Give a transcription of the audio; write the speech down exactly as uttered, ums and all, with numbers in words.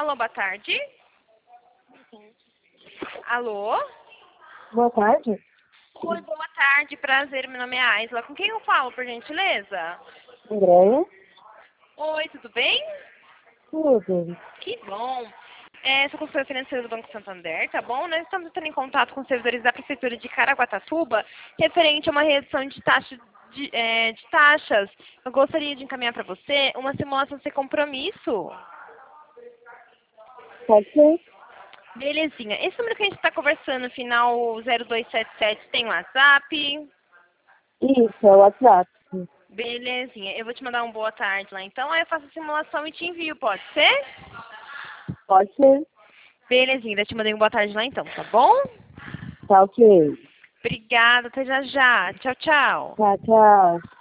Alô, boa tarde. Alô? Boa tarde. Oi, boa tarde, prazer, meu nome é Aisla. Com quem eu falo, por gentileza? Andréia. Oi, tudo bem? Tudo. Que bom. É, sou consultora financeira do Banco Santander, tá bom? Nós estamos entrando em contato com os servidores da Prefeitura de Caraguatatuba referente a uma redução de, taxa, de, é, de taxas. Eu gostaria de encaminhar para você uma simulação sem compromisso. Pode ser? Belezinha. Esse número que a gente está conversando, final zero dois sete sete, tem WhatsApp? Isso, é o WhatsApp. Belezinha. Eu vou te mandar um boa tarde lá então. Aí eu faço a simulação e te envio, pode ser? Pode ser. Belezinha. Eu te mandei um boa tarde lá então, tá bom? Tá ok. Obrigada. Até já já. Tchau, tchau. Tá, tchau.